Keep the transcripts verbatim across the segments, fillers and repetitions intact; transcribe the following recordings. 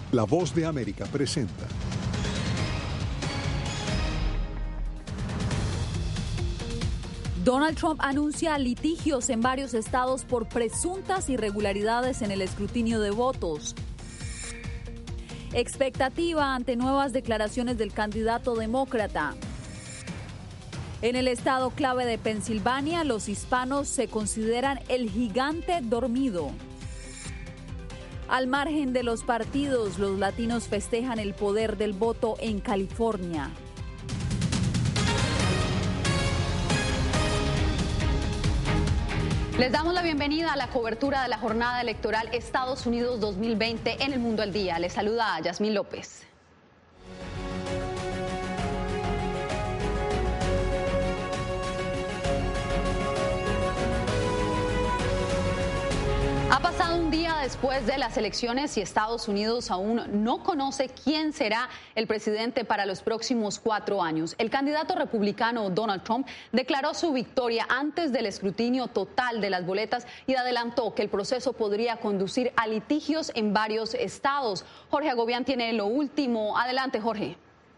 La Voz de América presenta. Donald Trump anuncia litigios en varios estados por presuntas irregularidades en el escrutinio de votos. Expectativa ante nuevas declaraciones del candidato demócrata. En el estado clave de Pensilvania, los hispanos se consideran el gigante dormido. Al margen de los partidos, los latinos festejan el poder del voto en California. Les damos la bienvenida a la cobertura de la jornada electoral Estados Unidos dos mil veinte en El Mundo al Día. Les saluda a Yasmín López. Ha pasado un día después de las elecciones y Estados Unidos aún no conoce quién será el presidente para los próximos cuatro años. El candidato republicano Donald Trump declaró su victoria antes del escrutinio total de las boletas y adelantó que el proceso podría conducir a litigios en varios estados. Jorge Agobián tiene lo último. Adelante, Jorge.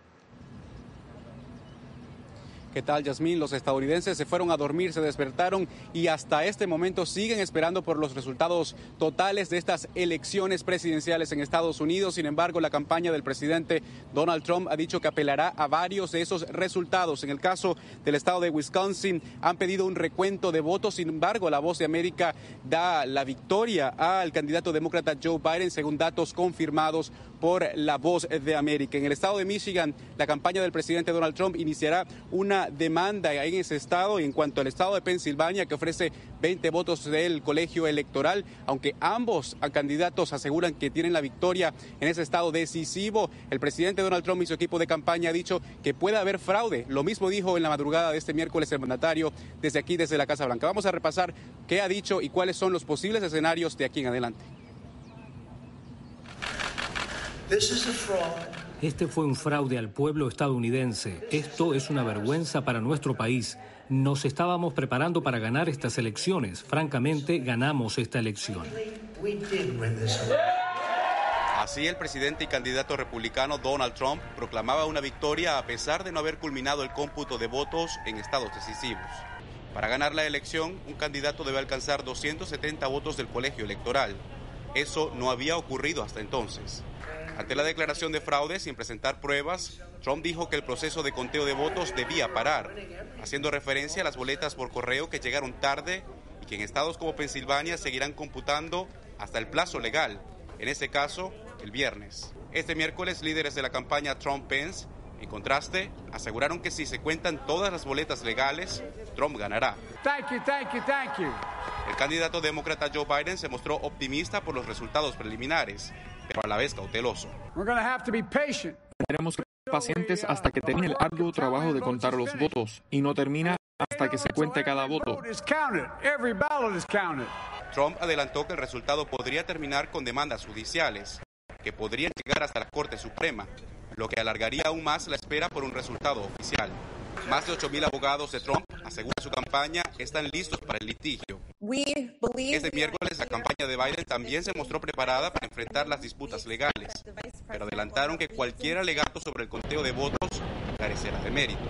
¿Qué tal, Yasmín? Los estadounidenses se fueron a dormir, se despertaron y hasta este momento siguen esperando por los resultados totales de estas elecciones presidenciales en Estados Unidos. Sin embargo, la campaña del presidente Donald Trump ha dicho que apelará a varios de esos resultados. En el caso del estado de Wisconsin, han pedido un recuento de votos. Sin embargo, La Voz de América da la victoria al candidato demócrata Joe Biden, según datos confirmados por La Voz de América. En el estado de Michigan, la campaña del presidente Donald Trump iniciará una demanda en ese estado. Y en cuanto al estado de Pensilvania, que ofrece veinte votos del colegio electoral, aunque ambos candidatos aseguran que tienen la victoria en ese estado decisivo, el presidente Donald Trump y su equipo de campaña ha dicho que puede haber fraude. Lo mismo dijo en la madrugada de este miércoles el mandatario desde aquí, desde la Casa Blanca. Vamos a repasar qué ha dicho y cuáles son los posibles escenarios de aquí en adelante. Este fue un fraude al pueblo estadounidense. Esto es una vergüenza para nuestro país. Nos estábamos preparando para ganar estas elecciones. Francamente, ganamos esta elección. Así, el presidente y candidato republicano Donald Trump proclamaba una victoria a pesar de no haber culminado el cómputo de votos en estados decisivos. Para ganar la elección, un candidato debe alcanzar doscientos setenta votos del colegio electoral. Eso no había ocurrido hasta entonces. Ante la declaración de fraude sin presentar pruebas, Trump dijo que el proceso de conteo de votos debía parar, haciendo referencia a las boletas por correo que llegaron tarde y que en estados como Pensilvania seguirán computando hasta el plazo legal, en ese caso, el viernes. Este miércoles, líderes de la campaña Trump-Pence, en contraste, aseguraron que si se cuentan todas las boletas legales, Trump ganará. Thank you, thank you, thank you. El candidato demócrata Joe Biden se mostró optimista por los resultados preliminares, pero a la vez cauteloso. Tendremos que ser pacientes hasta que termine el arduo trabajo de contar los votos y no termina hasta que se cuente cada voto. Trump adelantó que el resultado podría terminar con demandas judiciales, que podrían llegar hasta la Corte Suprema, lo que alargaría aún más la espera por un resultado oficial. Más de ocho mil abogados de Trump, asegura su campaña, están listos para el litigio. Este miércoles la campaña de Biden también se mostró preparada para enfrentar las disputas legales, pero adelantaron que cualquier alegato sobre el conteo de votos carecerá de méritos.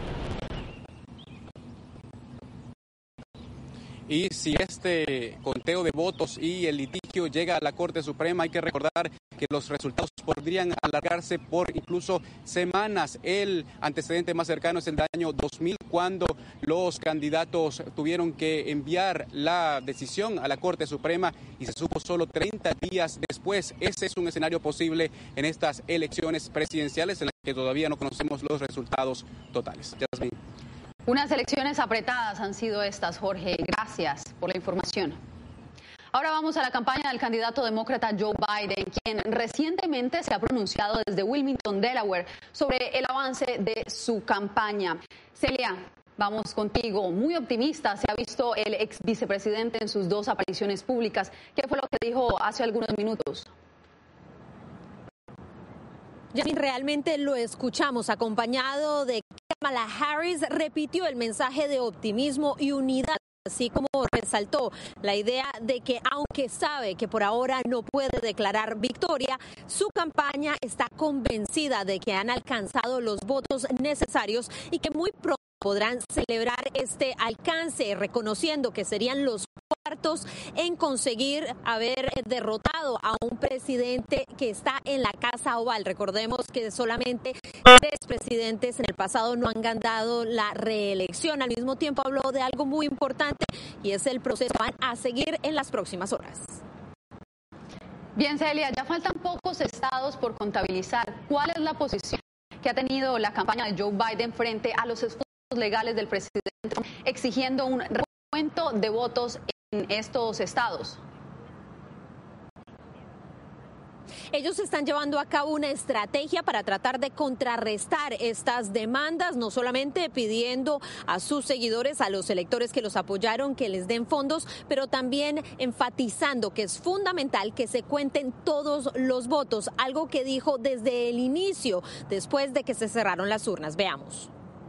Y si este conteo de votos y el litigio llega a la Corte Suprema, hay que recordar que los resultados podrían alargarse por incluso semanas. El antecedente más cercano es el del año dos mil, cuando los candidatos tuvieron que enviar la decisión a la Corte Suprema y se supo solo treinta días después. Ese es un escenario posible en estas elecciones presidenciales en las que todavía no conocemos los resultados totales. Yasmín. Unas elecciones apretadas han sido estas, Jorge. Gracias por la información. Ahora vamos a la campaña del candidato demócrata Joe Biden, quien recientemente se ha pronunciado desde Wilmington, Delaware, sobre el avance de su campaña. Celia, vamos contigo. Muy optimista se ha visto el ex vicepresidente en sus dos apariciones públicas. ¿Qué fue lo que dijo hace algunos minutos? Yasmín, realmente lo escuchamos acompañado de Kamala Harris, repitió el mensaje de optimismo y unidad así como resaltó la idea de que aunque sabe que por ahora no puede declarar victoria, su campaña está convencida de que han alcanzado los votos necesarios y que muy pronto podrán celebrar este alcance, reconociendo que serían los cuartos en conseguir haber derrotado a un presidente que está en la Casa Oval. Recordemos que solamente tres presidentes en el pasado no han ganado la reelección. Al mismo tiempo habló de algo muy importante y es el proceso que van a seguir en las próximas horas. Bien, Celia, ya faltan pocos estados por contabilizar. ¿Cuál es la posición que ha tenido la campaña de Joe Biden frente a los esfuerzos legales del presidente exigiendo un recuento de votos en estos estados? Ellos están llevando a cabo una estrategia para tratar de contrarrestar estas demandas, no solamente pidiendo a sus seguidores, a los electores que los apoyaron, que les den fondos, pero también enfatizando que es fundamental que se cuenten todos los votos, algo que dijo desde el inicio, después de que se cerraron las urnas. Veamos.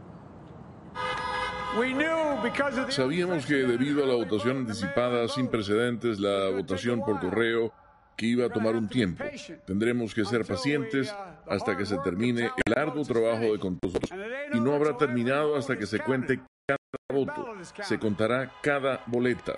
Sabíamos que debido a la votación anticipada sin precedentes, la votación por correo, que iba a tomar un tiempo. Tendremos que ser pacientes hasta que se termine el arduo trabajo de contar los votos. Y no habrá terminado hasta que se cuente cada voto. Se contará cada boleta.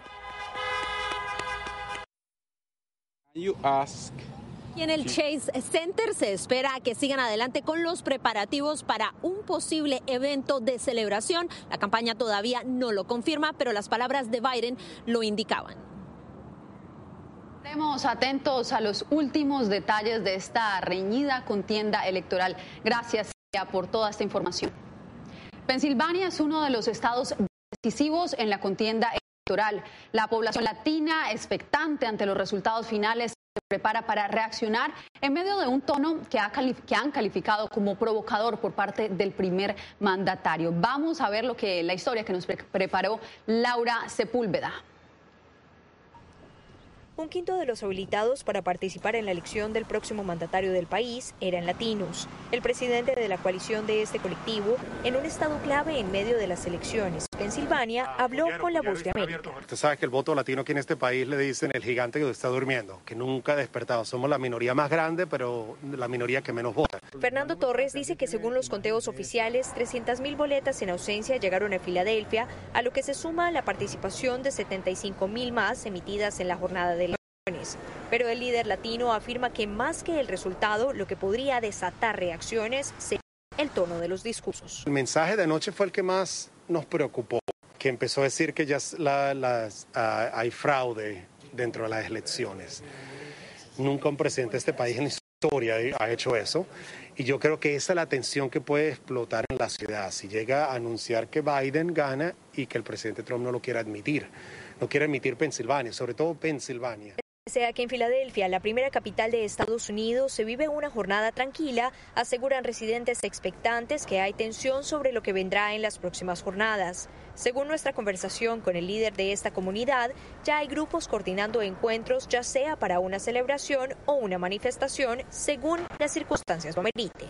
You ask... Y en el Chase Center se espera que sigan adelante con los preparativos para un posible evento de celebración. La campaña todavía no lo confirma, pero las palabras de Biden lo indicaban. Estaremos atentos a los últimos detalles de esta reñida contienda electoral. Gracias, Celia, por toda esta información. Pensilvania es uno de los estados decisivos en la contienda electoral. La población latina, expectante ante los resultados finales, se prepara para reaccionar en medio de un tono que, ha que han calificado como provocador por parte del primer mandatario. Vamos a ver lo que la historia que nos pre preparó Laura Sepúlveda. Un quinto de los habilitados para participar en la elección del próximo mandatario del país eran latinos. El presidente de la coalición de este colectivo, en un estado clave en medio de las elecciones, Pensilvania, habló con La Voz de América. Usted sabe que el voto latino aquí en este país le dicen el gigante que está durmiendo, que nunca ha despertado. Somos la minoría más grande, pero la minoría que menos vota. Fernando Torres dice que según los conteos oficiales, trescientas mil boletas en ausencia llegaron a Filadelfia, a lo que se suma la participación de setenta y cinco mil más emitidas en la jornada de elecciones. Pero el líder latino afirma que más que el resultado, lo que podría desatar reacciones sería el tono de los discursos. El mensaje de anoche fue el que más nos preocupó, que empezó a decir que ya la, las, uh, hay fraude dentro de las elecciones. Nunca un presidente de este país en la historia ha hecho eso. Y yo creo que esa es la tensión que puede explotar en la ciudad. Si llega a anunciar que Biden gana y que el presidente Trump no lo quiera admitir. No quiere admitir Pensilvania, sobre todo Pensilvania. Sea que en Filadelfia, la primera capital de Estados Unidos, se vive una jornada tranquila, aseguran residentes expectantes que hay tensión sobre lo que vendrá en las próximas jornadas. Según nuestra conversación con el líder de esta comunidad, ya hay grupos coordinando encuentros, ya sea para una celebración o una manifestación, según las circunstancias lo ameriten.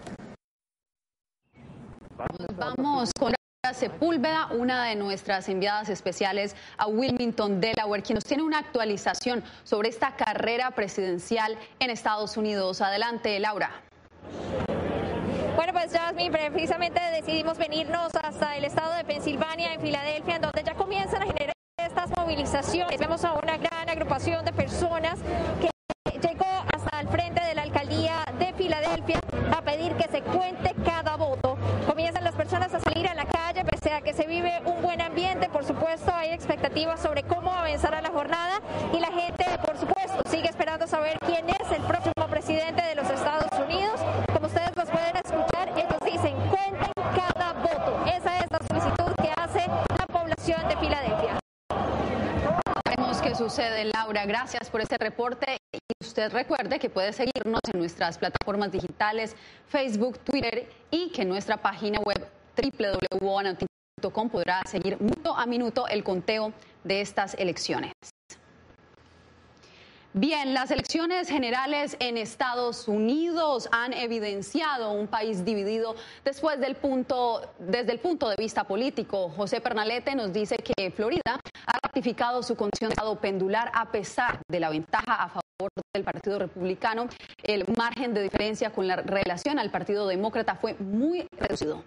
Vamos con Sepúlveda, una de nuestras enviadas especiales a Wilmington, Delaware, quien nos tiene una actualización sobre esta carrera presidencial en Estados Unidos. Adelante, Laura. Bueno, pues Jasmine, precisamente decidimos venirnos hasta el estado de Pensilvania, en Filadelfia, en donde ya comienzan a generar estas movilizaciones. Vemos a una gran agrupación de personas que llegó hasta el frente de la alcaldía de Filadelfia a pedir que se cuente cada voto. Comienzan las personas a salir a la calle, pese a que se vive un buen ambiente. Por supuesto, hay expectativas sobre cómo avanzará la jornada y la gente, por supuesto, sigue esperando saber quién es el próximo presidente de los Estados Unidos. Como ustedes los pueden escuchar, ellos dicen, cuenten cada voto. Esa es la solicitud que hace la población de Filadelfia. Veremos qué sucede, Laura. Gracias por este reporte. Y usted recuerde que puede seguirnos en nuestras plataformas digitales, Facebook, Twitter, y que en nuestra página web doble u doble u doble u punto anoticia punto com podrá seguir minuto a minuto el conteo de estas elecciones. Bien, las elecciones generales en Estados Unidos han evidenciado un país dividido después del punto, desde el punto de vista político. José Pernalete nos dice que Florida ha ratificado su condición de estado pendular a pesar de la ventaja a favor del Partido Republicano. El margen de diferencia con la relación al Partido Demócrata fue muy reducido.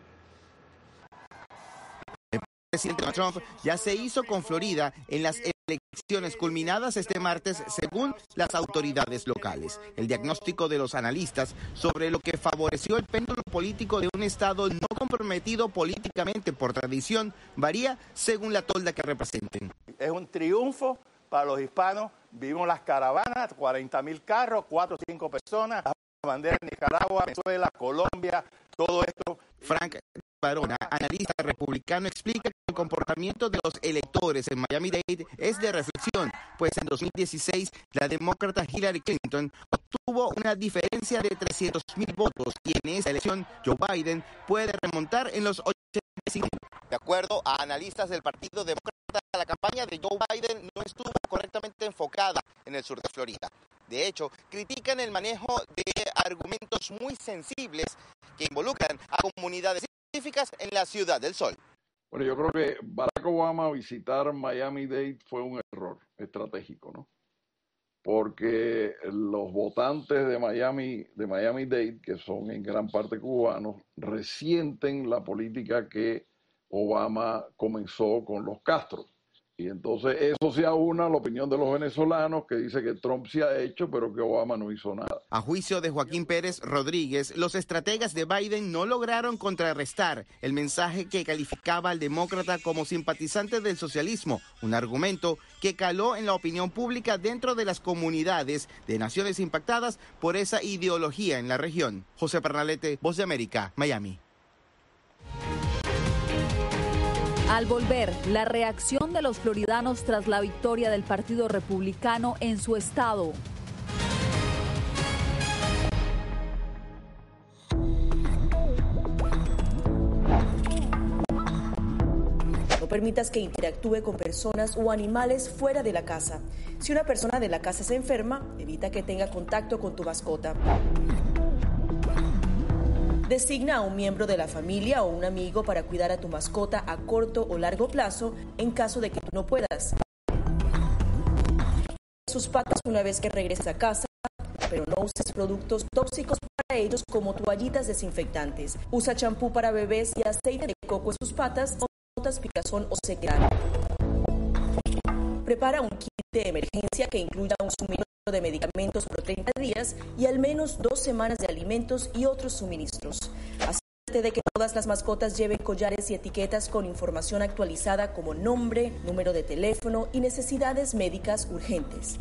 El presidente Trump ya se hizo con Florida en las elecciones culminadas este martes según las autoridades locales. El diagnóstico de los analistas sobre lo que favoreció el péndulo político de un estado no comprometido políticamente por tradición varía según la tolda que representen. Es un triunfo para los hispanos. Vimos las caravanas, cuarenta mil carros, cuatro o cinco personas, las banderas de Nicaragua, Venezuela, Colombia, todo esto. Frank Barona, analista republicano, explica que el comportamiento de los electores en Miami-Dade es de reflexión, pues en dos mil dieciséis la demócrata Hillary Clinton obtuvo una diferencia de trescientos mil votos y en esa elección Joe Biden puede remontar en los ochenta y cinco. De acuerdo a analistas del Partido Demócrata, la campaña de Joe Biden no estuvo correctamente enfocada en el sur de Florida. De hecho, critican el manejo de argumentos muy sensibles que involucran a comunidades específicas en la Ciudad del Sol. Bueno, yo creo que Barack Obama visitar Miami-Dade fue un error estratégico, ¿no? Porque los votantes de Miami, de Miami-Dade, que son en gran parte cubanos, resienten la política que Obama comenzó con los Castro. Y entonces eso se aúna a la opinión de los venezolanos que dice que Trump se ha hecho, pero que Obama no hizo nada. A juicio de Joaquín Pérez Rodríguez, los estrategas de Biden no lograron contrarrestar el mensaje que calificaba al demócrata como simpatizante del socialismo, un argumento que caló en la opinión pública dentro de las comunidades de naciones impactadas por esa ideología en la región. José Pernalete, Voz de América, Miami. Al volver, la reacción de los floridanos tras la victoria del Partido Republicano en su estado. No permitas que interactúe con personas o animales fuera de la casa. Si una persona de la casa se enferma, evita que tenga contacto con tu mascota. Designa a un miembro de la familia o un amigo para cuidar a tu mascota a corto o largo plazo en caso de que tú no puedas. Sus patas una vez que regreses a casa, pero no uses productos tóxicos para ellos como toallitas desinfectantes. Usa champú para bebés y aceite de coco en sus patas, notas picazón o sequedad. Prepara un kit de emergencia que incluya un suministro de medicamentos por treinta días y al menos dos semanas de alimentos y otros suministros. Asegúrate de que todas las mascotas lleven collares y etiquetas con información actualizada como nombre, número de teléfono y necesidades médicas urgentes.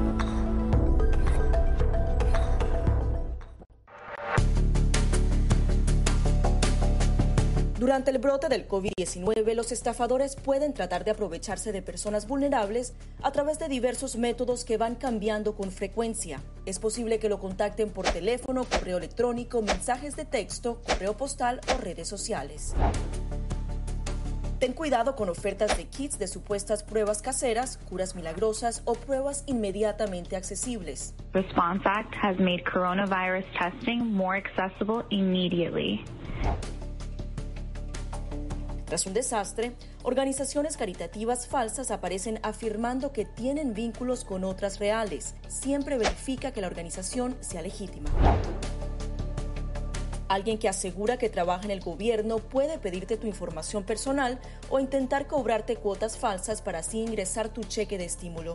Durante el brote del COVID diecinueve, los estafadores pueden tratar de aprovecharse de personas vulnerables a través de diversos métodos que van cambiando con frecuencia. Es posible que lo contacten por teléfono, correo electrónico, mensajes de texto, correo postal o redes sociales. Ten cuidado con ofertas de kits de supuestas pruebas caseras, curas milagrosas o pruebas inmediatamente accesibles. Response Act has made coronavirus testing more accessible immediately. Tras un desastre, organizaciones caritativas falsas aparecen afirmando que tienen vínculos con otras reales. Siempre verifica que la organización sea legítima. Alguien que asegura que trabaja en el gobierno puede pedirte tu información personal o intentar cobrarte cuotas falsas para así ingresar tu cheque de estímulo.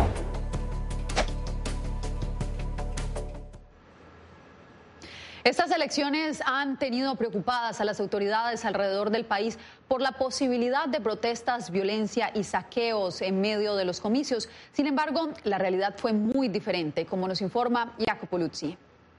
Estas elecciones han tenido preocupadas a las autoridades alrededor del país por la posibilidad de protestas, violencia y saqueos en medio de los comicios. Sin embargo, la realidad fue muy diferente, como nos informa Jacopo Luzzi.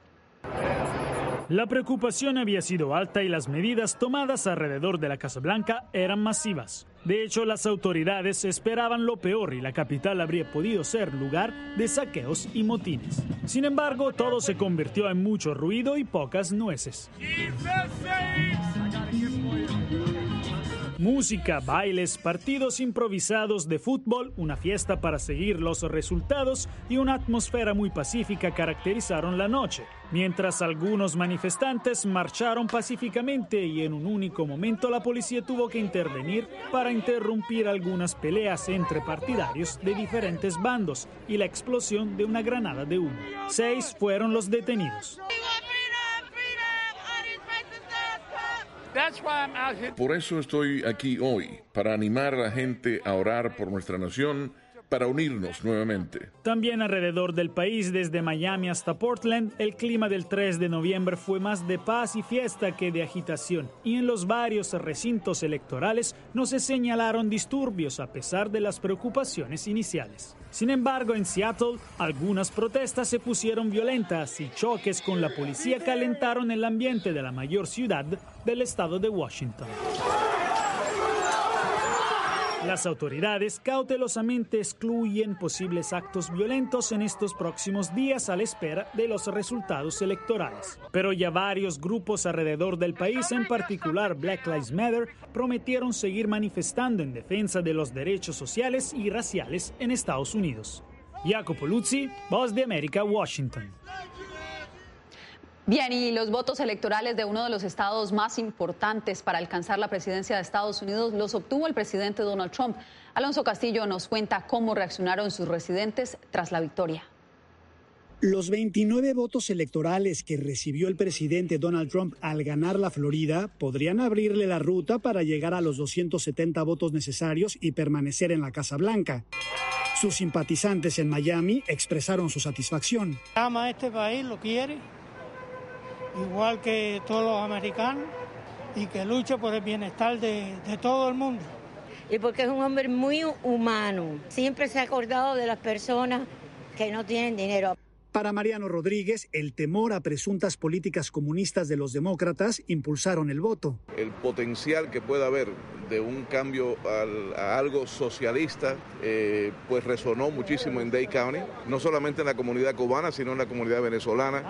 La preocupación había sido alta y las medidas tomadas alrededor de la Casa Blanca eran masivas. De hecho, las autoridades esperaban lo peor y la capital habría podido ser lugar de saqueos y motines. Sin embargo, todo se convirtió en mucho ruido y pocas nueces. Música, bailes, partidos improvisados de fútbol, una fiesta para seguir los resultados y una atmósfera muy pacífica caracterizaron la noche, mientras algunos manifestantes marcharon pacíficamente y en un único momento la policía tuvo que intervenir para interrumpir algunas peleas entre partidarios de diferentes bandos y la explosión de una granada de humo. Seis fueron los detenidos. Por eso estoy aquí hoy, para animar a la gente a orar por nuestra nación, para unirnos nuevamente. También alrededor del país, desde Miami hasta Portland, el clima del tres de noviembre fue más de paz y fiesta que de agitación. Y en los varios recintos electorales no se señalaron disturbios a pesar de las preocupaciones iniciales. Sin embargo, en Seattle, algunas protestas se pusieron violentas y choques con la policía calentaron el ambiente de la mayor ciudad del estado de Washington. Las autoridades cautelosamente excluyen posibles actos violentos en estos próximos días a la espera de los resultados electorales. Pero ya varios grupos alrededor del país, en particular Black Lives Matter, prometieron seguir manifestando en defensa de los derechos sociales y raciales en Estados Unidos. Jacopo Luzzi, Voz de América, Washington. Bien, y los votos electorales de uno de los estados más importantes para alcanzar la presidencia de Estados Unidos los obtuvo el presidente Donald Trump. Alonso Castillo nos cuenta cómo reaccionaron sus residentes tras la victoria. Los veintinueve votos electorales que recibió el presidente Donald Trump al ganar la Florida podrían abrirle la ruta para llegar a los doscientos setenta votos necesarios y permanecer en la Casa Blanca. Sus simpatizantes en Miami expresaron su satisfacción. Ama este país, lo quiere, igual que todos los americanos, y que lucha por el bienestar de, de todo el mundo. Y porque es un hombre muy humano, siempre se ha acordado de las personas que no tienen dinero. Para Mariano Rodríguez, el temor a presuntas políticas comunistas de los demócratas impulsaron el voto. El potencial que pueda haber de un cambio al, a algo socialista, eh, pues resonó muchísimo en Dade County, no solamente en la comunidad cubana, sino en la comunidad venezolana.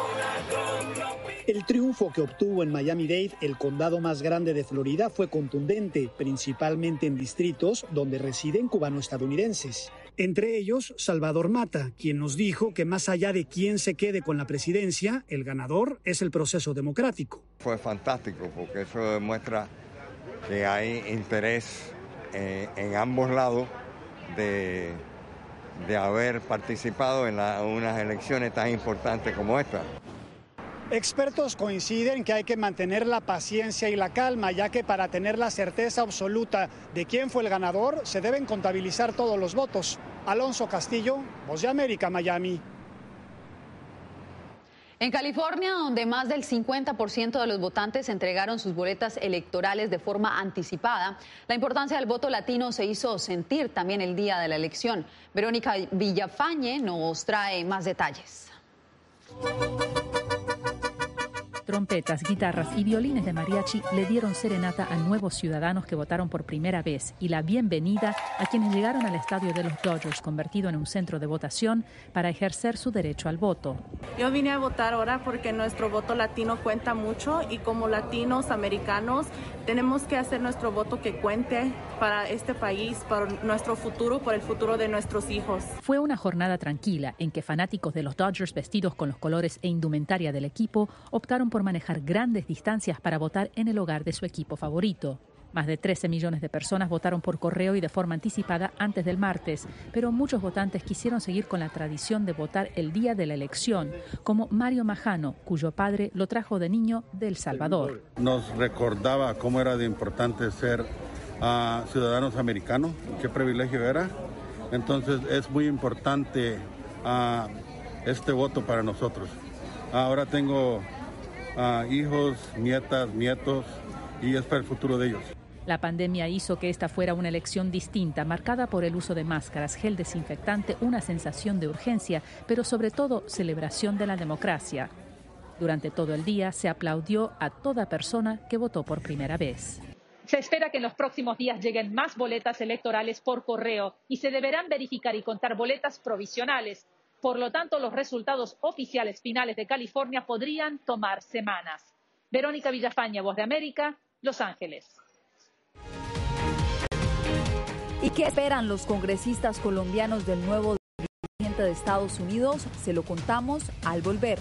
El triunfo que obtuvo en Miami-Dade, el condado más grande de Florida, fue contundente, principalmente en distritos donde residen cubano-estadounidenses. Entre ellos, Salvador Mata, quien nos dijo que más allá de quién se quede con la presidencia, el ganador es el proceso democrático. Fue fantástico porque eso demuestra que hay interés eh, en ambos lados de, de haber participado en la, unas elecciones tan importantes como esta. Expertos coinciden que hay que mantener la paciencia y la calma, ya que para tener la certeza absoluta de quién fue el ganador, se deben contabilizar todos los votos. Alonso Castillo, Voz de América, Miami. En California, donde más del cincuenta por ciento de los votantes entregaron sus boletas electorales de forma anticipada, la importancia del voto latino se hizo sentir también el día de la elección. Verónica Villafañe nos trae más detalles. Trompetas, guitarras y violines de mariachi le dieron serenata a nuevos ciudadanos que votaron por primera vez y la bienvenida a quienes llegaron al estadio de los Dodgers, convertido en un centro de votación, para ejercer su derecho al voto. Yo vine a votar ahora porque nuestro voto latino cuenta mucho y como latinos americanos tenemos que hacer nuestro voto que cuente para este país, para nuestro futuro, por el futuro de nuestros hijos. Fue una jornada tranquila en que fanáticos de los Dodgers vestidos con los colores e indumentaria del equipo optaron por manejar grandes distancias para votar en el hogar de su equipo favorito. Más de trece millones de personas votaron por correo y de forma anticipada antes del martes, pero muchos votantes quisieron seguir con la tradición de votar el día de la elección, como Mario Majano, cuyo padre lo trajo de niño de El Salvador. Nos recordaba cómo era de importante ser uh, ciudadanos americanos, qué privilegio era. Entonces es muy importante uh, este voto para nosotros. Ahora tengo uh, hijos, nietas, nietos, y es para el futuro de ellos. La pandemia hizo que esta fuera una elección distinta, marcada por el uso de máscaras, gel desinfectante, una sensación de urgencia, pero sobre todo celebración de la democracia. Durante todo el día se aplaudió a toda persona que votó por primera vez. Se espera que en los próximos días lleguen más boletas electorales por correo y se deberán verificar y contar boletas provisionales. Por lo tanto, los resultados oficiales finales de California podrían tomar semanas. Verónica Villafañe, Voz de América, Los Ángeles. ¿Y qué esperan los congresistas colombianos del nuevo presidente de Estados Unidos? Se lo contamos al volver.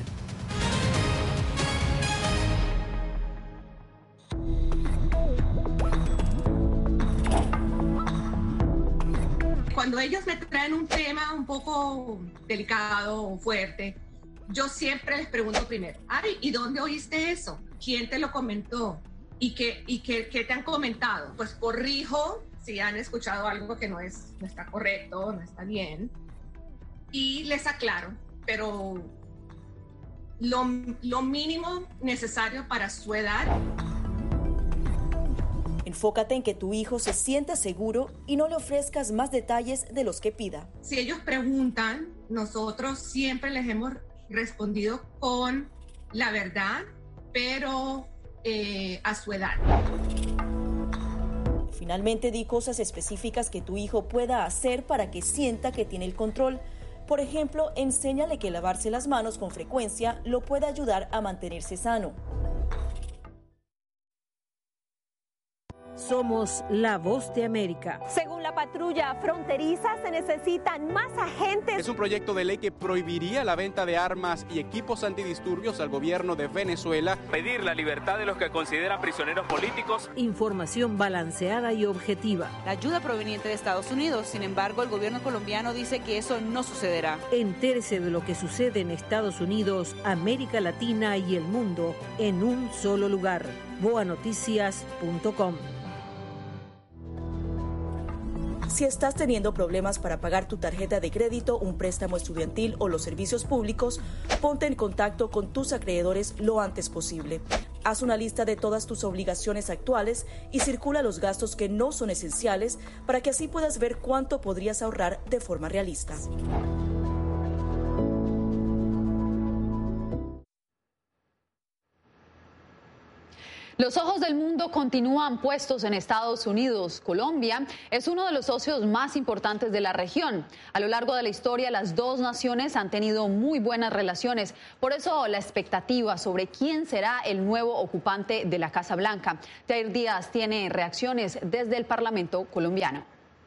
Cuando ellos me traen un tema un poco delicado o fuerte, yo siempre les pregunto primero, Ari, ¿y dónde oíste eso? ¿Quién te lo comentó? ¿Y qué, y qué, qué te han comentado? Pues corrijo si han escuchado algo que no, es, no está correcto, no está bien, y les aclaro, pero lo, lo mínimo necesario para su edad. Enfócate en que tu hijo se sienta seguro y no le ofrezcas más detalles de los que pida. Si ellos preguntan, nosotros siempre les hemos respondido con la verdad, pero eh, a su edad. Finalmente, di cosas específicas que tu hijo pueda hacer para que sienta que tiene el control. Por ejemplo, enséñale que lavarse las manos con frecuencia lo puede ayudar a mantenerse sano. Somos la voz de América. Según la patrulla fronteriza, se necesitan más agentes. Es un proyecto de ley que prohibiría la venta de armas y equipos antidisturbios al gobierno de Venezuela. Pedir la libertad de los que consideran prisioneros políticos. Información balanceada y objetiva. La ayuda proveniente de Estados Unidos. Sin embargo, el gobierno colombiano dice que eso no sucederá. Entérese de lo que sucede en Estados Unidos, América Latina y el mundo en un solo lugar. boa noticias punto com. Si estás teniendo problemas para pagar tu tarjeta de crédito, un préstamo estudiantil o los servicios públicos, ponte en contacto con tus acreedores lo antes posible. Haz una lista de todas tus obligaciones actuales y circula los gastos que no son esenciales para que así puedas ver cuánto podrías ahorrar de forma realista. Los ojos del mundo continúan puestos en Estados Unidos. Colombia es uno de los socios más importantes de la región. A lo largo de la historia, las dos naciones han tenido muy buenas relaciones. Por eso, la expectativa sobre quién será el nuevo ocupante de la Casa Blanca. Jair Díaz tiene reacciones desde el Parlamento colombiano.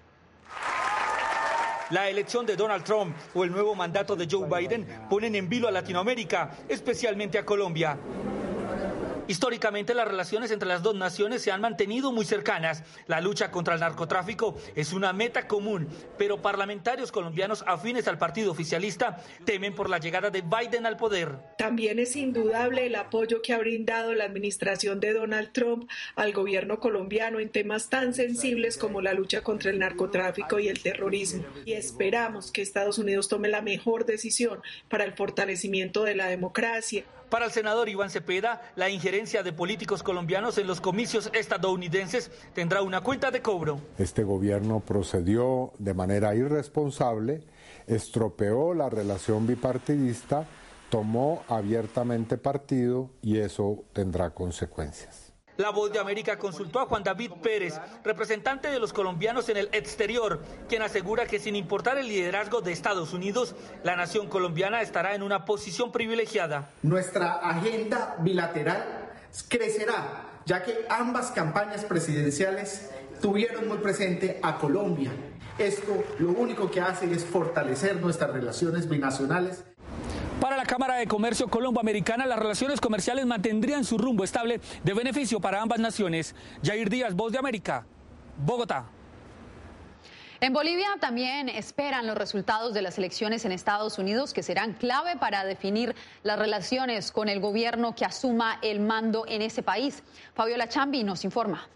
La elección de Donald Trump o el nuevo mandato de Joe Biden ponen en vilo a Latinoamérica, especialmente a Colombia. Históricamente, las relaciones entre las dos naciones se han mantenido muy cercanas. La lucha contra el narcotráfico es una meta común, pero parlamentarios colombianos afines al partido oficialista temen por la llegada de Biden al poder. También es indudable el apoyo que ha brindado la administración de Donald Trump al gobierno colombiano en temas tan sensibles como la lucha contra el narcotráfico y el terrorismo. Y esperamos que Estados Unidos tome la mejor decisión para el fortalecimiento de la democracia. Para el senador Iván Cepeda, la injerencia de políticos colombianos en los comicios estadounidenses tendrá una cuenta de cobro. Este gobierno procedió de manera irresponsable, estropeó la relación bipartidista, tomó abiertamente partido y eso tendrá consecuencias. La Voz de América consultó a Juan David Pérez, representante de los colombianos en el exterior, quien asegura que sin importar el liderazgo de Estados Unidos, la nación colombiana estará en una posición privilegiada. Nuestra agenda bilateral crecerá, ya que ambas campañas presidenciales tuvieron muy presente a Colombia. Esto lo único que hace es fortalecer nuestras relaciones binacionales. Para la Cámara de Comercio Colombo-Americana, las relaciones comerciales mantendrían su rumbo estable de beneficio para ambas naciones. Jair Díaz, Voz de América, Bogotá. En Bolivia también esperan los resultados de las elecciones en Estados Unidos, que serán clave para definir las relaciones con el gobierno que asuma el mando en ese país. Fabiola Chambi nos informa.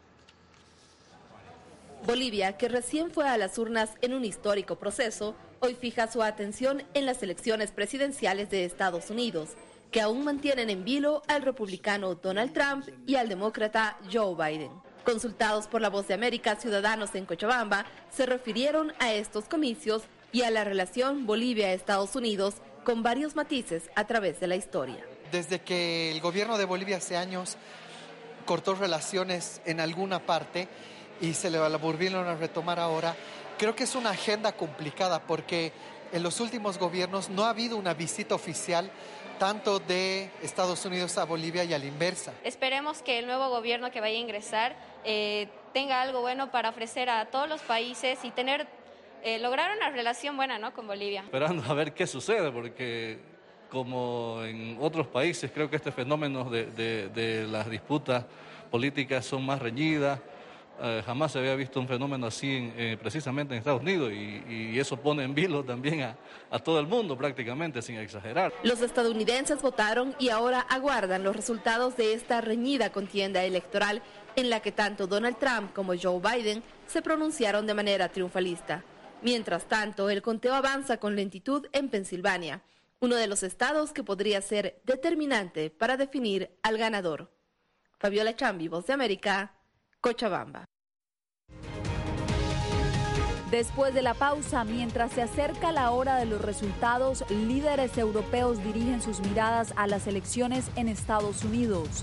Bolivia, que recién fue a las urnas en un histórico proceso, hoy fija su atención en las elecciones presidenciales de Estados Unidos, que aún mantienen en vilo al republicano Donald Trump y al demócrata Joe Biden. Consultados por la Voz de América, ciudadanos en Cochabamba se refirieron a estos comicios y a la relación Bolivia-Estados Unidos con varios matices a través de la historia. Desde que el gobierno de Bolivia hace años cortó relaciones en alguna parte y se le volvieron a retomar ahora, creo que es una agenda complicada porque en los últimos gobiernos no ha habido una visita oficial tanto de Estados Unidos a Bolivia y a la inversa. Esperemos que el nuevo gobierno que vaya a ingresar eh, tenga algo bueno para ofrecer a todos los países y tener, eh, lograr una relación buena, ¿no?, con Bolivia. Esperando a ver qué sucede, porque como en otros países creo que este fenómeno de, de, de las disputas políticas son más reñidas. Eh, jamás se había visto un fenómeno así en, eh, precisamente en Estados Unidos y, y eso pone en vilo también a, a todo el mundo prácticamente, sin exagerar. Los estadounidenses votaron y ahora aguardan los resultados de esta reñida contienda electoral en la que tanto Donald Trump como Joe Biden se pronunciaron de manera triunfalista. Mientras tanto, el conteo avanza con lentitud en Pensilvania, uno de los estados que podría ser determinante para definir al ganador. Fabiola Chambi, Voz de América, Cochabamba. Después de la pausa, mientras se acerca la hora de los resultados, líderes europeos dirigen sus miradas a las elecciones en Estados Unidos.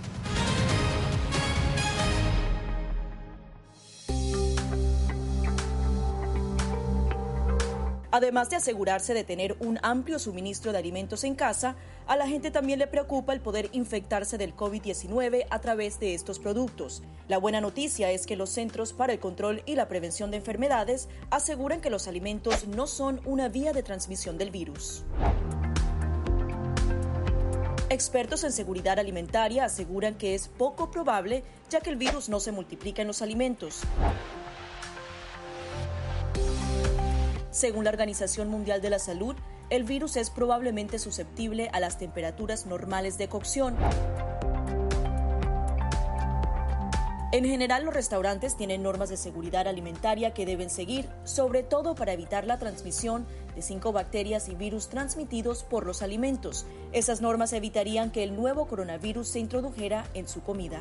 Además de asegurarse de tener un amplio suministro de alimentos en casa, a la gente también le preocupa el poder infectarse del COVID diecinueve a través de estos productos. La buena noticia es que los Centros para el Control y la Prevención de Enfermedades aseguran que los alimentos no son una vía de transmisión del virus. Expertos en seguridad alimentaria aseguran que es poco probable, ya que el virus no se multiplica en los alimentos. Según la Organización Mundial de la Salud, el virus es probablemente susceptible a las temperaturas normales de cocción. En general, los restaurantes tienen normas de seguridad alimentaria que deben seguir, sobre todo para evitar la transmisión de cinco bacterias y virus transmitidos por los alimentos. Esas normas evitarían que el nuevo coronavirus se introdujera en su comida.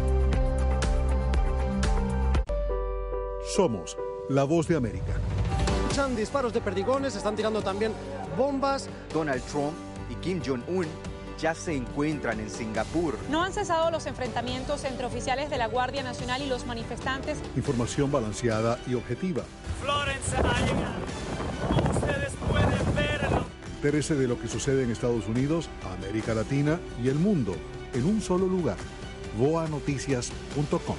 Somos la Voz de América. Escuchan disparos de perdigones, están tirando también bombas. Donald Trump y Kim Jong-un ya se encuentran en Singapur. No han cesado los enfrentamientos entre oficiales de la Guardia Nacional y los manifestantes. Información balanceada y objetiva. Florence ha llegado. Como ustedes pueden verlo. Entérese de lo que sucede en Estados Unidos, América Latina y el mundo en un solo lugar. voa noticias punto com.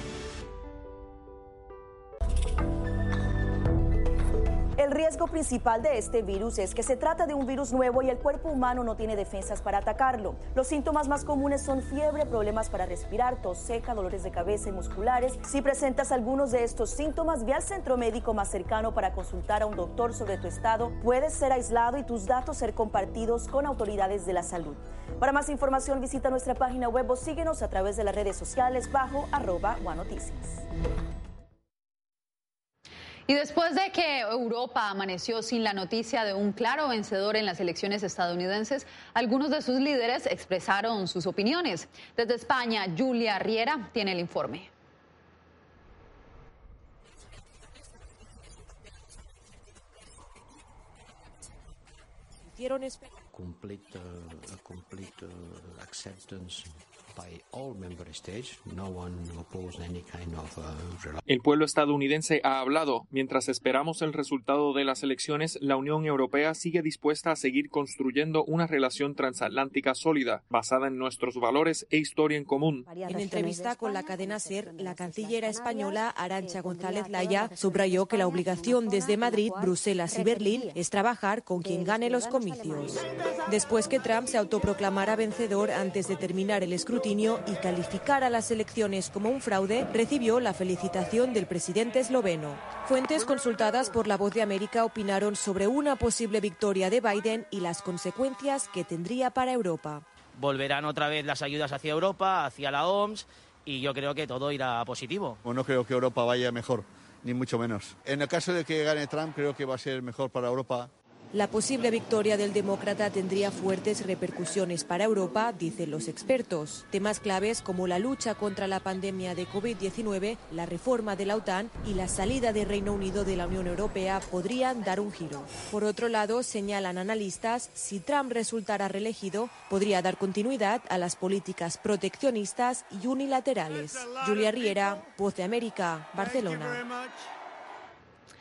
El riesgo principal de este virus es que se trata de un virus nuevo y el cuerpo humano no tiene defensas para atacarlo. Los síntomas más comunes son fiebre, problemas para respirar, tos seca, dolores de cabeza y musculares. Si presentas algunos de estos síntomas, ve al centro médico más cercano para consultar a un doctor sobre tu estado. Puedes ser aislado y tus datos ser compartidos con autoridades de la salud. Para más información, visita nuestra página web o síguenos a través de las redes sociales bajo arroba Voa Noticias. Y después de que Europa amaneció sin la noticia de un claro vencedor en las elecciones estadounidenses, algunos de sus líderes expresaron sus opiniones. Desde España, Julia Riera tiene el informe. Complete, uh, complete uh, acceptance by all member states. No one opposed any kind of, uh, El pueblo estadounidense ha hablado. Mientras esperamos el resultado de las elecciones, la Unión Europea sigue dispuesta a seguir construyendo una relación transatlántica sólida, basada en nuestros valores e historia en común. En entrevista con la cadena SER, la canciller española Arantxa González Laya subrayó que la obligación desde Madrid, Bruselas y Berlín es trabajar con quien gane los comicios. Después que Trump se autoproclamara vencedor antes de terminar el escrutinio y calificara las elecciones como un fraude, recibió la felicitación del presidente esloveno. Fuentes consultadas por La Voz de América opinaron sobre una posible victoria de Biden y las consecuencias que tendría para Europa. Volverán otra vez las ayudas hacia Europa, hacia la O M S, y yo creo que todo irá positivo. No creo que Europa vaya mejor, ni mucho menos. En el caso de que gane Trump, creo que va a ser mejor para Europa. La posible victoria del demócrata tendría fuertes repercusiones para Europa, dicen los expertos. Temas claves como la lucha contra la pandemia de COVID diecinueve, la reforma de la OTAN y la salida del Reino Unido de la Unión Europea podrían dar un giro. Por otro lado, señalan analistas, si Trump resultara reelegido, podría dar continuidad a las políticas proteccionistas y unilaterales. Julia Riera, Voz de América, Barcelona.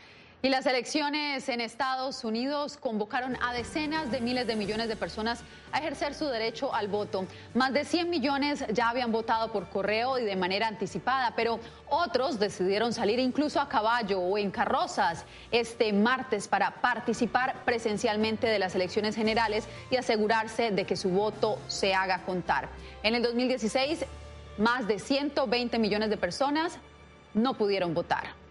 Y las elecciones en Estados Unidos convocaron a decenas de miles de millones de personas a ejercer su derecho al voto. Más de cien millones ya habían votado por correo y de manera anticipada, pero otros decidieron salir incluso a caballo o en carrozas este martes para participar presencialmente de las elecciones generales y asegurarse de que su voto se haga contar. En el dos mil dieciséis, más de ciento veinte millones de personas no pudieron votar.